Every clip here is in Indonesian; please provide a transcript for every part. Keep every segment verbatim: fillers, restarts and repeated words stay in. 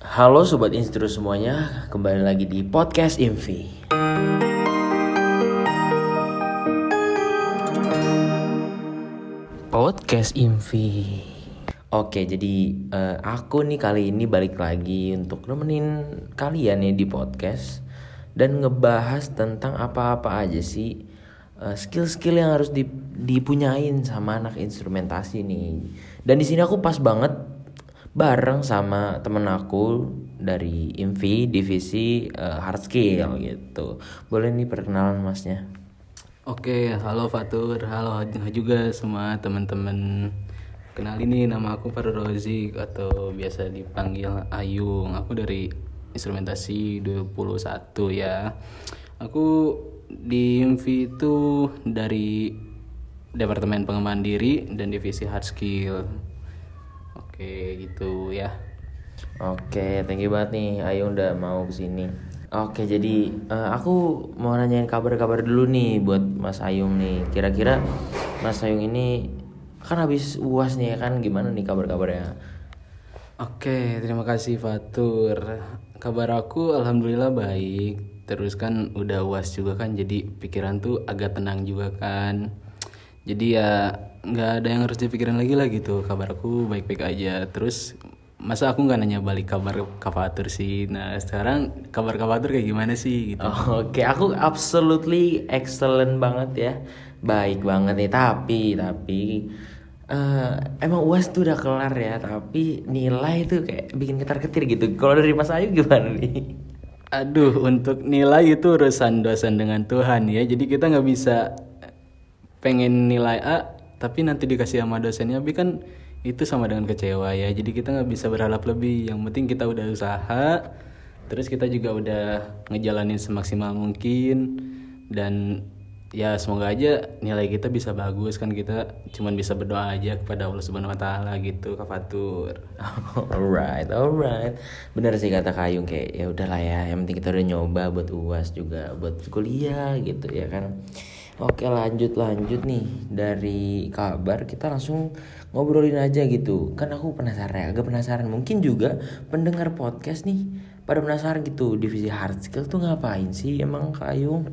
Halo Sobat Instru semuanya, kembali lagi di Podcast Infi. Podcast Infi. Oke, jadi uh, aku nih kali ini balik lagi untuk nemenin kalian ya di podcast dan ngebahas tentang apa-apa aja sih uh, skill-skill yang harus dipunyain sama anak instrumentasi nih. Dan di sini aku pas banget bareng sama temen aku dari Infi divisi uh, hard skill gitu. Boleh nih perkenalan masnya? Oke, halo Fatur, halo juga semua teman-teman. Kenalin nih, nama aku Farul Rozik atau biasa dipanggil Ayung. Aku dari instrumentasi dua puluh satu ya. Aku di Infi itu dari Departemen Pengembangan Diri dan divisi hard skill. Oke, gitu ya. Oke, thank you banget nih Ayu udah mau kesini. Oke, jadi uh, aku mau nanyain kabar-kabar dulu nih buat Mas Ayung nih. Kira-kira Mas Ayung ini kan habis U A S nih ya kan, gimana nih kabar-kabarnya? Oke, terima kasih Fatur. Kabar aku alhamdulillah baik. Terus kan udah U A S juga kan, jadi pikiran tuh agak tenang juga kan. Jadi ya nggak ada yang harus dipikirin lagi lah gitu. Kabar aku baik-baik aja. Terus masa aku nggak nanya balik kabar Kak Fatur sih. Nah sekarang kabar Kak Fatur kayak gimana sih gitu. Oh, Oke, okay. Aku absolutely excellent banget ya, baik banget nih. Tapi tapi uh, emang U A S tuh udah kelar ya. Tapi nilai tuh kayak bikin ketar-ketir gitu. Kalau dari Mas Ayu gimana nih? Aduh, untuk nilai itu urusan dosen dengan Tuhan ya. Jadi kita nggak bisa pengen nilai A tapi nanti dikasih sama dosennya B kan itu sama dengan kecewa ya. Jadi kita nggak bisa berharap lebih. Yang penting kita udah usaha, terus kita juga udah ngejalanin semaksimal mungkin, dan ya semoga aja nilai kita bisa bagus kan. Kita cuman bisa berdoa aja kepada Allah Subhanahu Wa Taala gitu, Kak Fatur. Alright, alright. Bener sih kata Kayung, kayak ya udahlah ya. Yang penting kita udah nyoba buat U A S juga, buat kuliah gitu ya kan. Oke, lanjut lanjut nih dari kabar kita langsung ngobrolin aja gitu. Kan aku penasaran, agak penasaran. Mungkin juga pendengar podcast nih pada penasaran gitu, divisi hard skill tuh ngapain sih emang Kayung?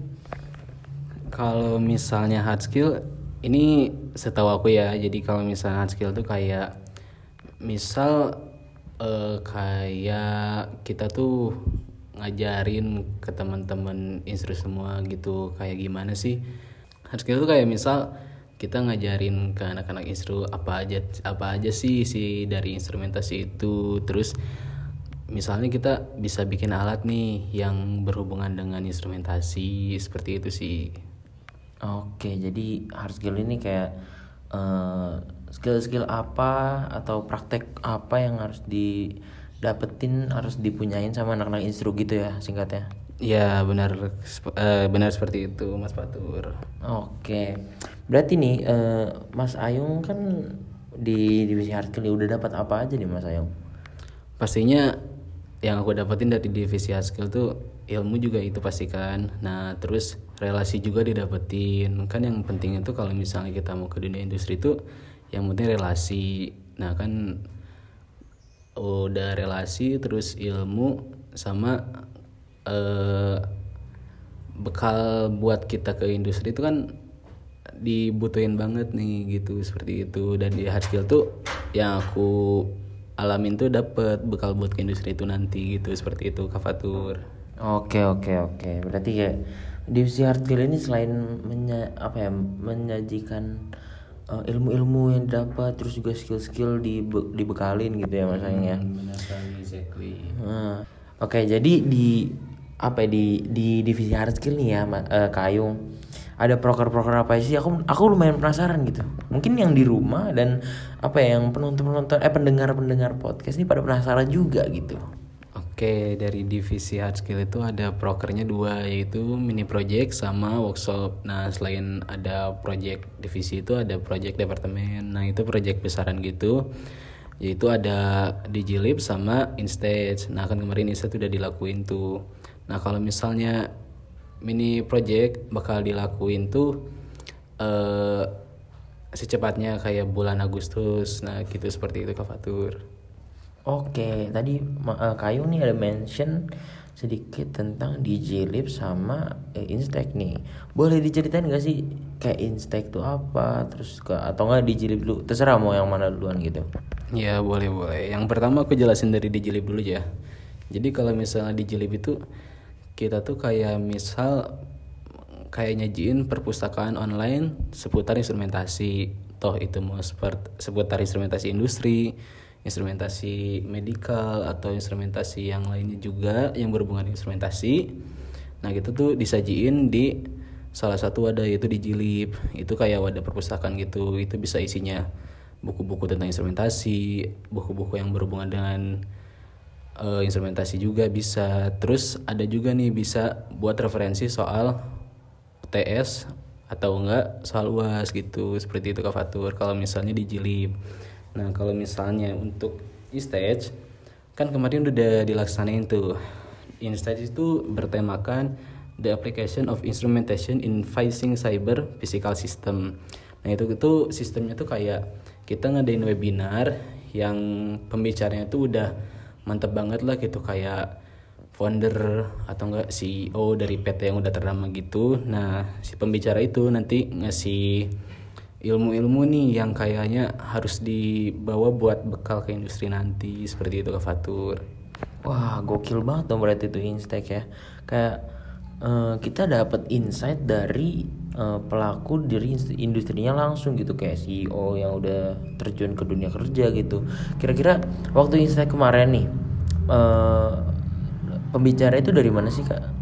Kalau misalnya hard skill ini setahu aku ya. Jadi kalau misalnya hard skill tuh kayak misal eh, kayak kita tuh ngajarin ke teman-teman instru semua gitu, kayak gimana sih hard skill tuh. Kayak misal kita ngajarin ke anak-anak instru apa aja apa aja sih si dari instrumentasi itu. Terus misalnya kita bisa bikin alat nih yang berhubungan dengan instrumentasi, seperti itu sih. Oke, jadi hard skill ini kayak uh, skill-skill apa atau praktek apa yang harus didapetin, harus dipunyain sama anak-anak instru gitu ya singkatnya. Ya benar uh, benar seperti itu Mas Fatur. Oke, berarti nih uh, Mas Ayung kan di divisi hard skill udah dapat apa aja nih Mas Ayung? Pastinya yang aku dapetin dari divisi hard skill tuh ilmu juga itu pasti kan. Nah terus relasi juga didapetin kan. Yang penting itu kalau misalnya kita mau ke dunia industri tuh yang penting relasi. Nah kan udah relasi terus ilmu sama eh, bekal buat kita ke industri itu kan dibutuhin banget nih gitu, seperti itu. Dan di hard skill tuh yang aku alamin tuh dapet bekal buat ke industri itu nanti gitu, seperti itu Kak Fatur. Oke oke oke, berarti kayak divisi hard skill ini selain menya, apa ya menyajikan uh, ilmu-ilmu yang dapat, terus juga skill-skill dibe, dibekalin gitu ya Mas Ayung ya. Hmm, benar sekali, exactly. Nah, oke, jadi di apa ya, di di divisi hard skill nih ya uh, Kak Ayung, ada proker-proker apa sih? Aku aku lumayan penasaran gitu. Mungkin yang di rumah dan apa ya yang penonton-penonton eh pendengar-pendengar podcast ini pada penasaran juga gitu. Oke, dari divisi hard skill itu ada prokernya dua, yaitu mini project sama workshop. Nah, selain ada project divisi itu ada project departemen. Nah, itu project besaran gitu. Yaitu ada Digilib sama Instage. Nah, kan kemarin Instage udah dilakuin tuh. Nah, kalau misalnya mini project bakal dilakuin tuh eh, secepatnya kayak bulan Agustus. Nah, gitu seperti itu Kak Fatur. Oke, tadi Ma- eh, Kayung nih ada mention sedikit tentang D J Lib sama eh, Instek nih. Boleh diceritain gak sih kayak Instek tuh apa, terus ke atau enggak D J Lib dulu? Terserah mau yang mana duluan gitu. Ya boleh boleh. Yang pertama aku jelasin dari Digilib dulu ya. Jadi kalau misalnya Digilib itu kita tuh kayak misal kayak nyajiin perpustakaan online seputar instrumentasi. Toh itu mau sepert- seputar instrumentasi industri, instrumentasi medikal atau instrumentasi yang lainnya juga yang berhubungan dengan instrumentasi. Nah gitu tuh disajiin di salah satu wadah yaitu Digilib. Itu kayak wadah perpustakaan gitu. Itu bisa isinya buku-buku tentang instrumentasi, buku-buku yang berhubungan dengan uh, instrumentasi juga bisa. Terus ada juga nih bisa buat referensi soal U T S atau enggak soal U A S gitu. Seperti itu Kak Fatur kalau misalnya di Jilib. Nah, kalau misalnya untuk e-stage kan kemarin udah dilaksanain tuh. In-stage itu bertemakan the application of instrumentation in fighting cyber physical system. Nah, itu itu sistemnya tuh kayak kita ngadain webinar yang pembicaranya tuh udah mantep banget lah gitu kayak founder atau enggak C E O dari P T yang udah ternama gitu. Nah, si pembicara itu nanti ngasih ilmu-ilmu nih yang kayaknya harus dibawa buat bekal ke industri nanti seperti itu Kak Fatur. Wah, gokil banget dong berarti itu Instek ya. Kayak eh, kita dapat insight dari eh, pelaku dari inst- industrinya langsung gitu kayak C E O yang udah terjun ke dunia kerja gitu. Kira-kira waktu Instek kemarin nih eh, pembicara itu dari mana sih Kak?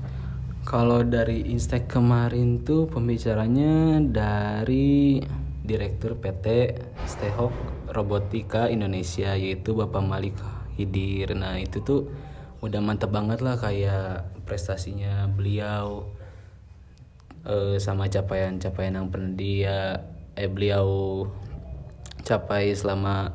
Kalau dari Instek kemarin tuh pembicaranya dari Direktur P T Stehok Robotika Indonesia yaitu Bapak Malik Hidir. Nah itu tuh udah mantep banget lah kayak prestasinya beliau eh, sama capaian-capaian yang pernah dia eh beliau capai selama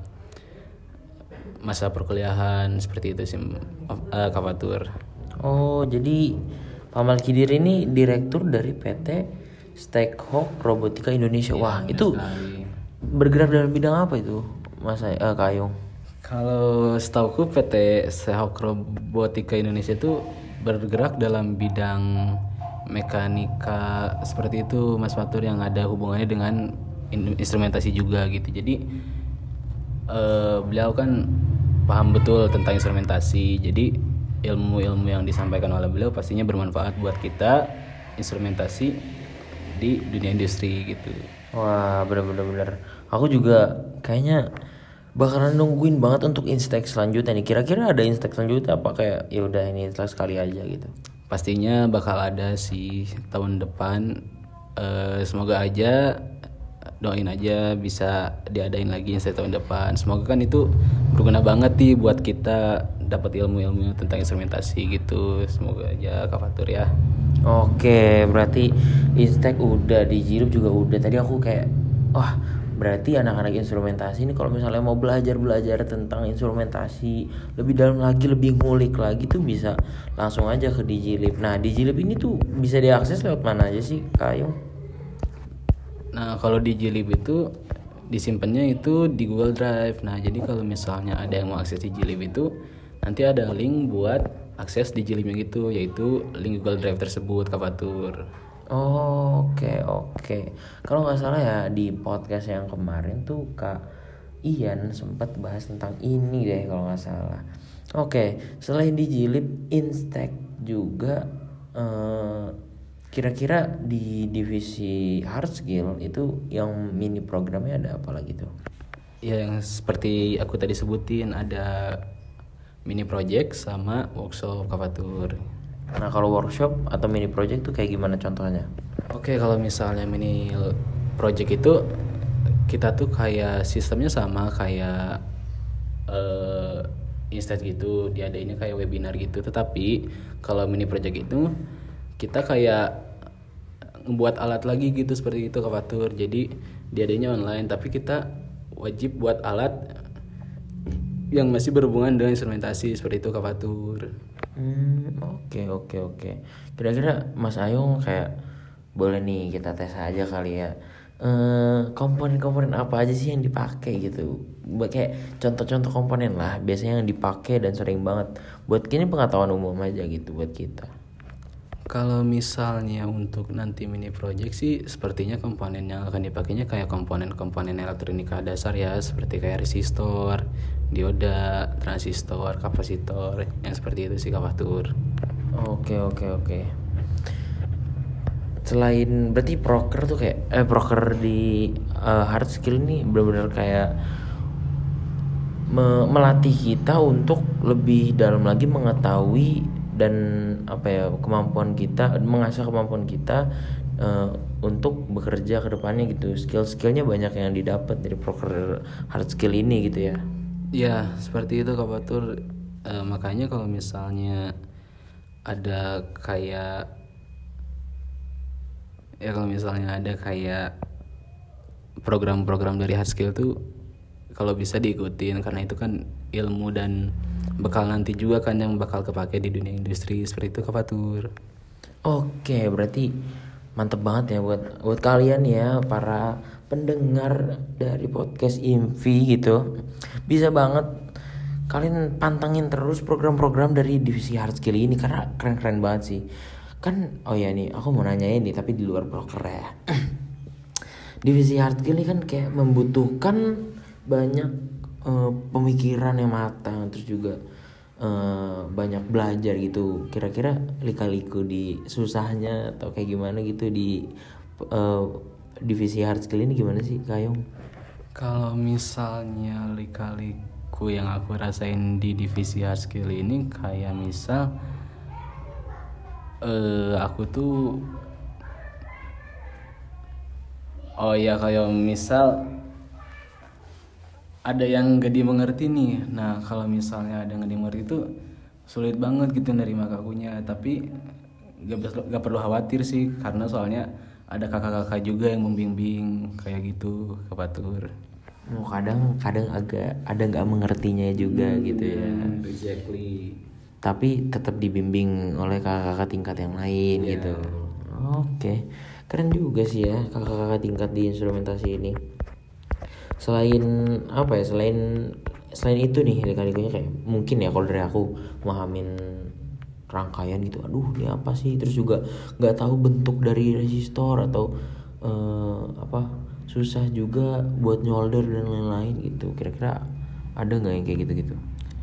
masa perkuliahan seperti itu sih eh, Kak Fatur. Oh, jadi Pamal Kidir ini direktur dari P T Stackhawk Robotika Indonesia. Wah, Benar itu sekali. bergerak dalam bidang apa itu, Mas eh, Kayung? Kalau setauku P T Sehok Robotika Indonesia itu bergerak dalam bidang mekanika seperti itu Mas Fatur yang ada hubungannya dengan in- instrumentasi juga gitu. Jadi eh, beliau kan paham betul tentang instrumentasi. Jadi ilmu-ilmu yang disampaikan oleh beliau pastinya bermanfaat buat kita instrumentasi di dunia industri gitu. Wah, bener-bener bener. Aku juga kayaknya bakalan nungguin banget untuk Instek selanjutnya nih. Kira-kira ada Instek selanjutnya apa kayak ya udah ini Instek sekali aja gitu. Pastinya bakal ada sih tahun depan. Eh, semoga aja doain aja bisa diadain lagi Instek tahun depan. Semoga kan itu berguna banget nih buat kita dapat ilmu-ilmu tentang instrumentasi gitu. Semoga aja Kak Fatur ya. Oke, berarti Instek udah, di Jilub juga udah. Tadi aku kayak, wah berarti anak-anak instrumentasi ini kalau misalnya mau belajar-belajar tentang instrumentasi lebih dalam lagi, lebih ngulik lagi tuh bisa langsung aja ke Digilib. Nah, Digilib ini tuh bisa diakses lewat mana aja sih, Kayung? Nah, kalau di Jilib itu disimpannya itu di Google Drive. Nah, jadi kalau misalnya ada yang mau akses di Jilib itu nanti ada link buat akses di Jilibnya gitu, yaitu link Google Drive tersebut Kak Fatur. Oh, oke oke. Kalau nggak salah ya di podcast yang kemarin tuh Kak Ian sempat bahas tentang ini deh kalau nggak salah. Oke, selain di Jilib, Instek juga eh, kira-kira di divisi hard skill itu yang mini programnya ada apa lagi tuh? Ya yang seperti aku tadi sebutin ada mini project sama workshop Kak Fatur. Nah, kalau workshop atau mini project tuh kayak gimana contohnya? Oke, kalau misalnya mini project itu kita tuh kayak sistemnya sama kayak eh instead gitu, diadainnya kayak webinar gitu. Tetapi kalau mini project itu kita kayak ngebuat alat lagi gitu seperti itu Kak Fatur. Jadi diadainnya online tapi kita wajib buat alat yang masih berhubungan dengan instrumentasi seperti itu Kak Fatur. Hmm, oke oke oke. Kira-kira Mas Ayung kayak boleh nih kita tes aja kali ya. eh, komponen-komponen apa aja sih yang dipakai gitu. Buat kayak contoh-contoh komponen lah biasanya yang dipakai dan sering banget. Buat kini pengetahuan umum aja gitu buat kita. Kalau misalnya untuk nanti mini project sih sepertinya komponen yang akan dipakainya kayak komponen-komponen elektronika dasar ya, seperti kayak resistor, dioda, transistor, kapasitor, yang seperti itu sih Kak Fatur. Oke oke oke. Selain berarti proker tuh kayak eh proker di eh, hard skill ini benar-benar kayak me- melatih kita untuk lebih dalam lagi mengetahui dan apa ya kemampuan kita, mengasah kemampuan kita eh, untuk bekerja ke depannya gitu. Skill-skillnya banyak yang didapat dari proker hard skill ini gitu ya. Ya, seperti itu Kak Fatur. Eh, makanya kalau misalnya ada kayak ya kalau misalnya ada kayak program-program dari hard skill tuh kalau bisa diikutin karena itu kan ilmu dan bekal nanti juga kan yang bakal kepake di dunia industri seperti itu Kak Fatur. Oke, berarti mantep banget ya buat buat kalian ya para pendengar dari podcast Infi gitu. Bisa banget kalian pantengin terus program-program dari divisi hard skill ini karena keren-keren banget sih. Kan oh ya nih, aku mau nanyain nih tapi di luar broker ya. Divisi hard skill ini kan kayak membutuhkan banyak eh, pemikiran yang matang terus juga eh, banyak belajar gitu. Kira-kira lika-liku di susahnya atau kayak gimana gitu di eh, divisi hard skill ini gimana sih Kayong? Kalau misalnya lika-liku yang aku rasain di divisi hard skill ini kayak misal eh aku tuh oh ya kayak misal ada yang gak dimengerti nih. Nah kalau misalnya ada yang gak dimengerti itu sulit banget gitu nerima kakunya. Tapi gak, gak perlu khawatir sih karena soalnya ada kakak-kakak juga yang membimbing kayak gitu Kak Fatur. Oh, kadang kadang agak ada nggak mengertinya juga Hmm, gitu ya. Exactly. Tapi tetap dibimbing oleh kakak-kakak tingkat yang lain Yeah. gitu. Oke, keren juga sih ya kakak-kakak tingkat di instrumentasi ini. Selain apa ya, selain selain itu nih lika-likunya kayak mungkin ya kalau dari aku memahamin rangkaian gitu, aduh ini apa sih, terus juga nggak tahu bentuk dari resistor atau eh, apa susah juga buat nyolder dan lain-lain gitu. Kira-kira ada nggak yang kayak gitu-gitu?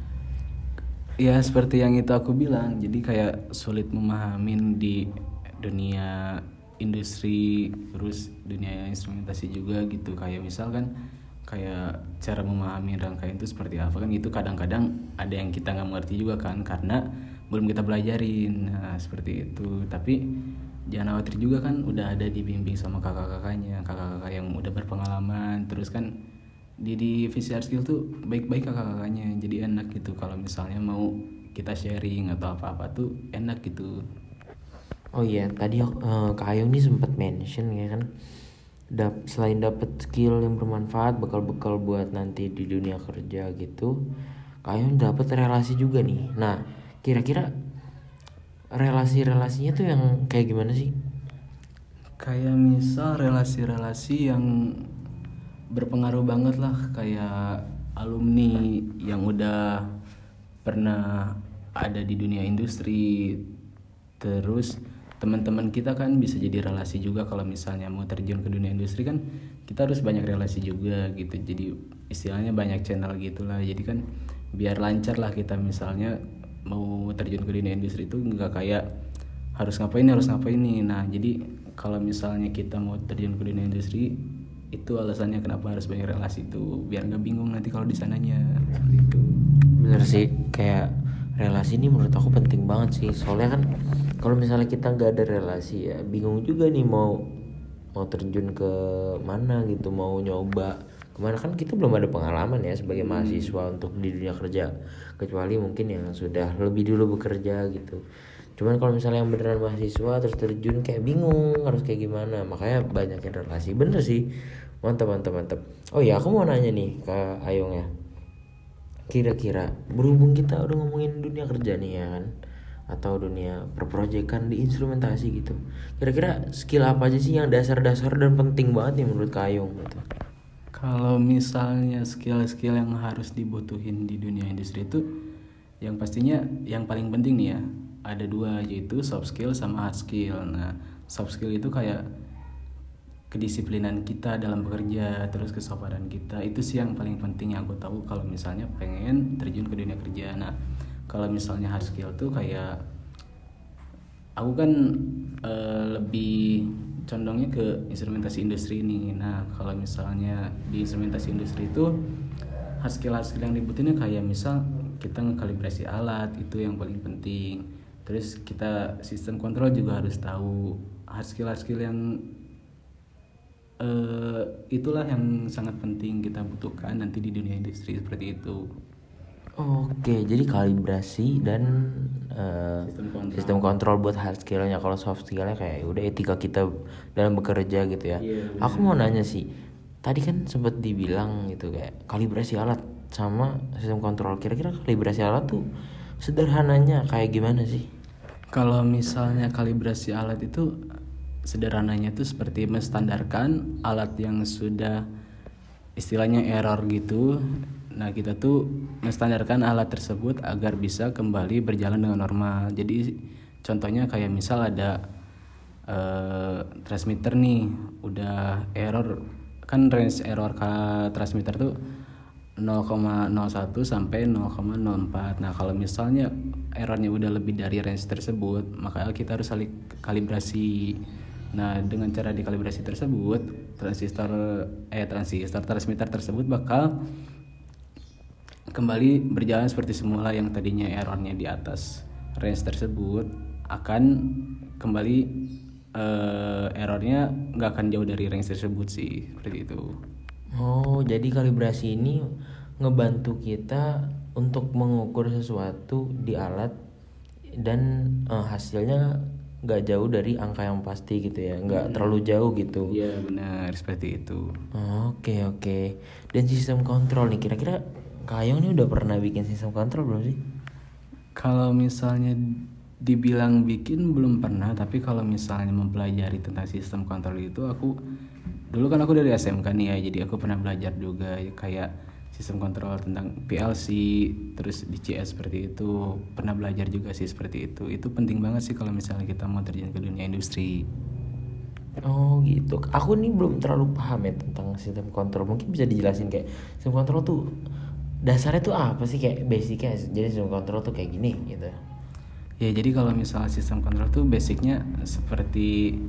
Ya seperti yang itu aku bilang, jadi kayak sulit memahamin di dunia industri terus dunia instrumentasi juga gitu. Kayak misalkan kayak cara memahami rangkaian itu seperti apa kan itu kadang-kadang ada yang kita nggak mengerti juga kan karena belum kita pelajarin. Nah seperti itu. Tapi jangan khawatir juga kan udah ada dibimbing sama kakak-kakaknya, kakak-kakak yang udah berpengalaman. Terus kan di divisi hard skill tuh baik-baik kakak-kakaknya, jadi enak gitu kalau misalnya mau kita sharing atau apa-apa tuh enak gitu. Oh iya, tadi uh, Kak Ayung nih sempat mention ya kan, dap selain dapat skill yang bermanfaat, bekal-bekal buat nanti di dunia kerja gitu, Kak Ayung dapat relasi juga nih. Nah, kira-kira relasi-relasinya tuh yang kayak gimana sih? Kayak misal relasi-relasi yang berpengaruh banget lah, kayak alumni yang udah pernah ada di dunia industri. Terus teman-teman kita kan bisa jadi relasi juga kalau misalnya mau terjun ke dunia industri kan kita harus banyak relasi juga gitu. Jadi istilahnya banyak channel gitulah. Jadi kan biar lancar lah kita misalnya mau terjun ke dunia industri itu nggak kayak harus ngapain harus ngapain nih. Nah jadi kalau misalnya kita mau terjun ke dunia industri itu alasannya kenapa harus banyak relasi itu biar nggak bingung nanti kalau di sananya seperti itu. Bener sih, kayak relasi ini menurut aku penting banget sih. Soalnya kan kalau misalnya kita nggak ada relasi ya bingung juga nih mau mau terjun ke mana gitu, mau nyoba kemana, kan kita belum ada pengalaman ya sebagai mahasiswa untuk di dunia kerja, kecuali mungkin yang sudah lebih dulu bekerja gitu. Cuman kalau misalnya yang beneran mahasiswa terus terjun kayak bingung harus kayak gimana, makanya banyakin relasi. Bener sih, mantap mantap mantap. Oh ya, aku mau nanya nih ke Ayung ya, kira-kira berhubung kita udah ngomongin dunia kerja nih ya kan, atau dunia perprojekan di instrumentasi gitu. Kira-kira skill apa aja sih yang dasar-dasar dan penting banget nih menurut Kak Ayung gitu? Kalau misalnya skill-skill yang harus dibutuhin di dunia industri itu, yang pastinya yang paling penting nih ya, ada dua, yaitu soft skill sama hard skill. Nah, soft skill itu kayak kedisiplinan kita dalam bekerja, terus kesabaran kita, itu sih yang paling penting yang aku tahu kalau misalnya pengen terjun ke dunia kerja. Nah, kalau misalnya hard skill tuh kayak aku kan e, lebih condongnya ke instrumentasi industri ini. Nah, kalau misalnya di instrumentasi industri itu hard skill hard skill yang dibutuhinnya kayak misal kita ngekalibrasi alat, itu yang paling penting. Terus kita sistem kontrol juga harus tahu. Hard skill hard skill yang Uh, itulah yang sangat penting kita butuhkan nanti di dunia industri seperti itu. Oke, jadi kalibrasi dan uh, sistem, kontrol. sistem kontrol buat hard skillnya. Kalau soft skillnya kayak udah etika kita dalam bekerja gitu ya. Yeah, Aku mau nanya sih, tadi kan sempat dibilang gitu kayak kalibrasi alat sama sistem kontrol. Kira-kira kalibrasi alat tuh sederhananya kayak gimana sih? Kalau misalnya kalibrasi alat itu sederhananya itu seperti menstandarkan alat yang sudah istilahnya error gitu. Nah, kita tuh menstandarkan alat tersebut agar bisa kembali berjalan dengan normal. Jadi contohnya kayak misal ada uh, transmitter nih udah error, kan range error ke transmitter tuh nol koma nol satu sampai nol koma nol empat. Nah, kalau misalnya errornya udah lebih dari range tersebut, maka kita harus kalibrasi. Nah, dengan cara dikalibrasi tersebut, transistor eh transistor transmitter tersebut bakal kembali berjalan seperti semula. Yang tadinya errornya di atas range tersebut akan kembali eh, errornya nggak akan jauh dari range tersebut sih, seperti itu. Oh, jadi kalibrasi ini ngebantu kita untuk mengukur sesuatu di alat dan eh, hasilnya nggak jauh dari angka yang pasti gitu ya, nggak hmm. terlalu jauh gitu. Iya, benar, seperti itu. Oke oke. Dan sistem kontrol nih, kira-kira Kak Ayung nih udah pernah bikin sistem kontrol belum sih? Kalau misalnya dibilang bikin belum pernah, tapi kalau misalnya mempelajari tentang sistem kontrol itu, aku dulu kan aku dari S M K nih ya, jadi aku pernah belajar juga ya, kayak sistem kontrol tentang P L C, terus D C S seperti itu, pernah belajar juga sih seperti itu. Itu penting banget sih kalau misalnya kita mau terjun ke dunia industri. Oh gitu. Aku nih belum terlalu paham ya tentang sistem kontrol. Mungkin bisa dijelasin kayak sistem kontrol tuh dasarnya tuh apa sih, kayak basicnya. Jadi sistem kontrol tuh kayak gini gitu. Ya, jadi kalau misalnya sistem kontrol tuh basicnya seperti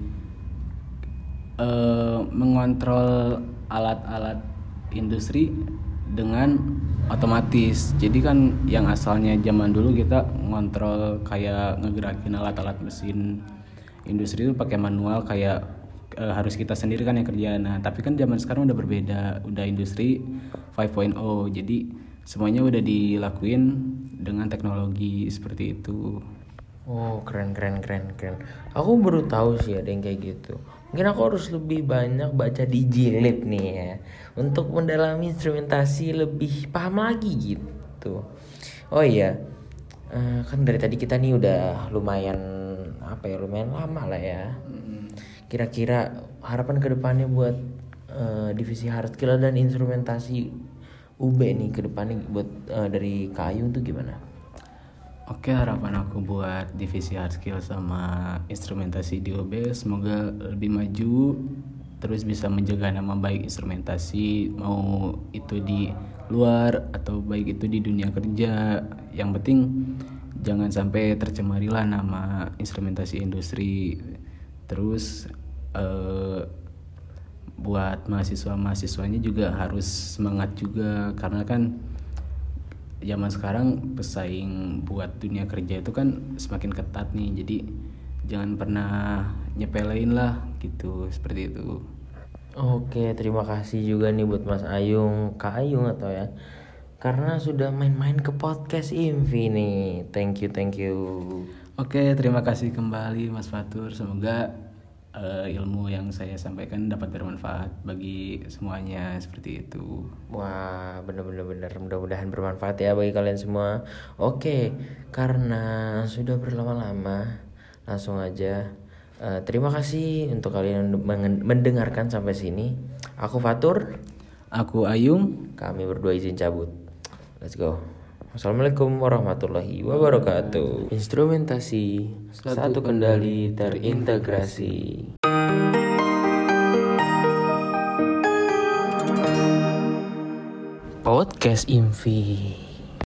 uh, mengontrol alat-alat industri dengan otomatis. Jadi kan yang asalnya zaman dulu kita ngontrol kayak ngegerakin alat-alat mesin industri itu pakai manual, kayak e, harus kita sendiri kan yang kerja. Nah, tapi kan zaman sekarang udah berbeda, udah industri lima titik nol. Jadi semuanya udah dilakuin dengan teknologi seperti itu. Oh, keren keren keren keren. Aku baru tahu sih ada yang kayak gitu. Mungkin aku harus lebih banyak baca di Jilid nih ya, untuk mendalami instrumentasi lebih paham lagi gitu. Oh iya, uh, kan dari tadi kita nih udah lumayan apa ya, lumayan lama lah ya. Kira-kira harapan kedepannya buat uh, divisi hard skill dan instrumentasi U B nih kedepannya buat uh, dari Kak Ayung tuh gimana? Oke, harapan aku buat divisi hard skill sama instrumentasi di U B semoga lebih maju, terus bisa menjaga nama baik instrumentasi, mau itu di luar atau baik itu di dunia kerja. Yang penting jangan sampai tercemarilah nama instrumentasi industri. Terus eh, buat mahasiswa-mahasiswanya juga harus semangat juga, karena kan zaman sekarang pesaing buat dunia kerja itu kan semakin ketat nih. Jadi jangan pernah nyepelein lah gitu, seperti itu. Oke, terima kasih juga nih buat Mas Ayung, Kak Ayung atau ya, karena sudah main-main ke podcast Invi nih. Thank you, thank you. Oke, terima kasih kembali Mas Fatur. Semoga uh, ilmu yang saya sampaikan dapat bermanfaat bagi semuanya seperti itu. Wah, bener-bener bener. Mudah-mudahan bermanfaat ya bagi kalian semua. Oke, karena sudah berlama-lama, langsung aja. Uh, terima kasih untuk kalian yang mendengarkan sampai sini. Aku Fatur. Aku Ayung. Kami berdua izin cabut. Let's go. Assalamualaikum warahmatullahi wabarakatuh. Instrumentasi satu, satu kendali terintegrasi. Podcast Infi.